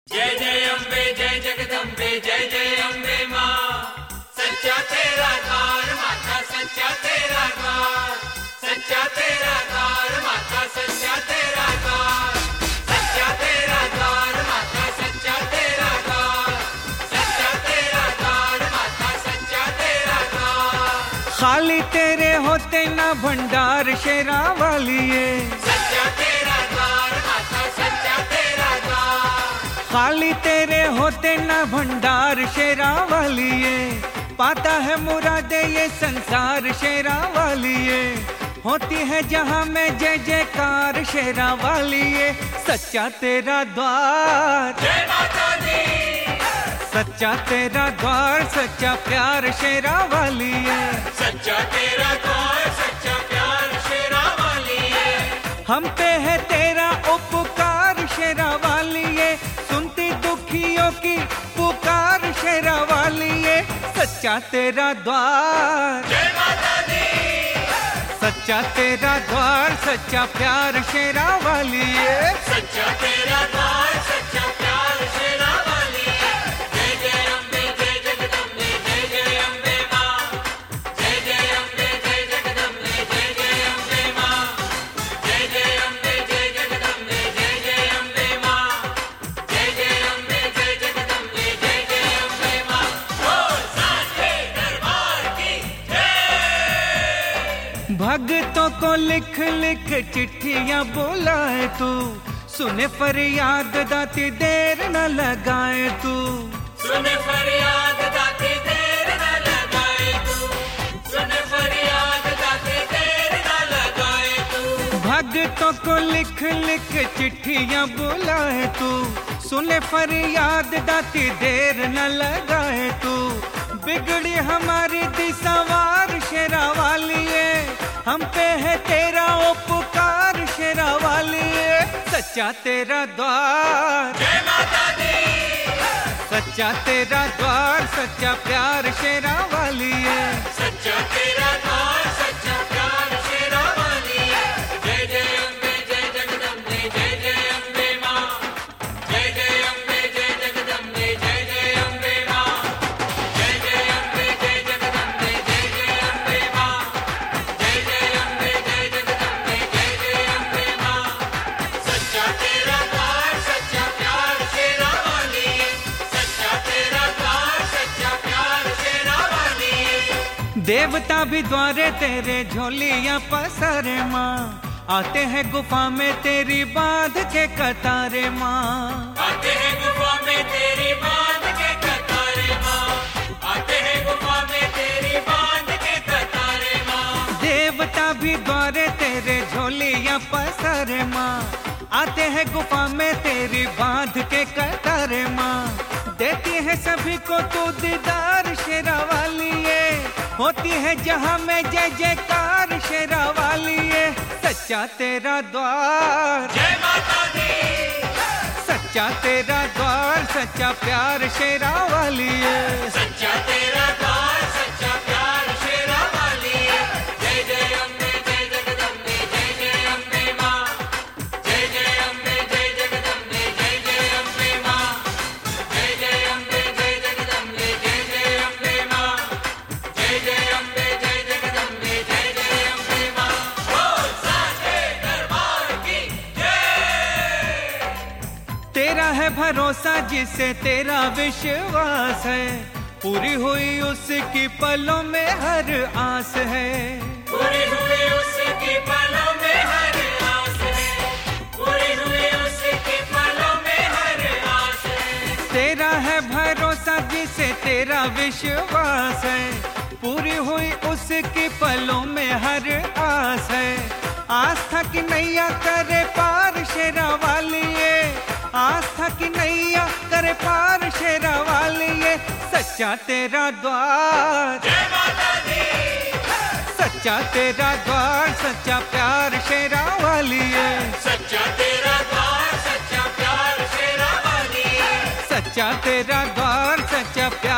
जय जय अम्बे जय जगदम्बे जय जय अम्बे माँ। सच्चा तेरा द्वार माता सच्चा तेरा द्वार, सच्चा तेरा द्वार माता सच्चा तेरा द्वार, सच्चा तेरा द्वार माता सच्चा तेरा द्वार, सच्चा तेरा द्वार माता सच्चा तेरा द्वार। खाली तेरे होते ना भंडार शेरा वालिए, सच्चा तेरा द्वार माता सच्चा तेरा द्वार। खाली तेरे होते ना भंडार शेरा वालिए, पाता है मुरादे ये संसार शेरा वालिए, होती है जहाँ में जय जयकार शेरा वालिए। सच्चा तेरा द्वार जय माता दी, सच्चा तेरा द्वार सच्चा प्यार शेरा वालिए, सच्चा तेरा द्वार सच्चा प्यार शेरा वालिए। हम पे है तेरा उपकार शेरा वालिए, सुनती दुखियों की पुकार शेरा वालिए। सच्चा तेरा द्वार जय माता दी, सच्चा तेरा द्वार सच्चा प्यार शेरा वालिए। सच्चा तेरा द्वार सच्चा प्यार शेरा वालिए। जय जय अम्बे जय जगदम्बे जय जय अम्बे माँ। जय जय अम्बे जय जगदम्बे जय जय अम्बे माँ। जय जय अम्बे जय जगदम्बे जय जय अम्बे माँ। जय जय अम्बे जय जगदम्बे जय जय अम्बे माँ। बोल सांचे दरबार की जय। भक्तों को लिख लिख चिट्ठियां बुलाए तू, सुने फरियाद दाती देर न लगाए तू। सुन फरियाद दाते देर न लगाए तू, सुन फरियाद दाते देर न लगाए तू। भक्तों को लिख लिख चिट्ठियां बुलाए तू, सुने फरियाद दाती देर न लगाए तू। बिगड़ी हमारी दिशावार शेरा वालिए, हम पे है तेरा उपकार शेरा वालिए। सच्चा तेरा द्वार जय माता दी, सच्चा तेरा द्वार सच्चा प्यार शेरा वालिए। सच्चा तेरा द्वार सच्चा प्यार शेरा वालिए। जय जय अम्बे जय जगदम्बे जय जय अम्बे माँ। जय जय अम्बे जय जगदम्बे जय जय अम्बे माँ। जय जय अम्बे जय जगदम्बे जय जय अम्बे माँ। जय जय अम्बे जय जगदम्बे जय जय अम्बे माँ। सच्चा तेरा द्वार सच्चा प्यार शेरा वालिए। सच्चा तेरा द्वार सच्चा प्यार शेरा वालिए। देवता भी द्वारे तेरे झोलियां पसारे माँ, आते हैं गुफा में तेरी बांध के कतारे माँ। आते हैं गुफा में तेरी बांध के कतारे माँ। आते हैं गुफा में तेरी बांध के कतारे माँ। देवता भी द्वारे तेरे झोलियां पसारे माँ, आते हैं गुफा में तेरी बांध के कतारे माँ। देती है सभी को तू दीदार शेरा वालिए, होती है जहाँ में जय जयकार शेरा वालिए। सच्चा तेरा द्वार जय माता दी, सच्चा तेरा द्वार सच्चा प्यार शेरा वालिए। सच्चा तेरा द्वार सच्चा प्यार शेरा वालिए। जय जय अम्बे जय जगदम्बे जय जय अम्बे माँ। जय जय अम्बे जय जगदम्बे जय जय अम्बे माँ। जय जय अम्बे जय जगदम्बे जय जय अम्बे माँ। जय जय अम्बे जय जगदम्बे जय जय अम्बे माँ। बोल सांचे दरबार की जय। तेरा है भरोसा जिसे तेरा विश्वास है, पूरी हुई उसकी पलों में हर आस है। पूरी हुई उसकी पलों में हर आस है। पूरी हुई उसकी पलों में हर आस है। तेरा है भरोसा जिसे तेरा विश्वास है, पूरी हुई उसकी पलों में हर आस है। आस्था की नैया करे पार शेरा वालिए, आस्था की नैया करे पार शेरा वालिए। सच्चा तेरा द्वार जय माता दी, सच्चा तेरा द्वार सच्चा प्यार शेरा वालिए। सच्चा तेरा द्वार सच्चा प्यार शेरा वालिए। सच्चा तेरा द्वार सच्चा प्यार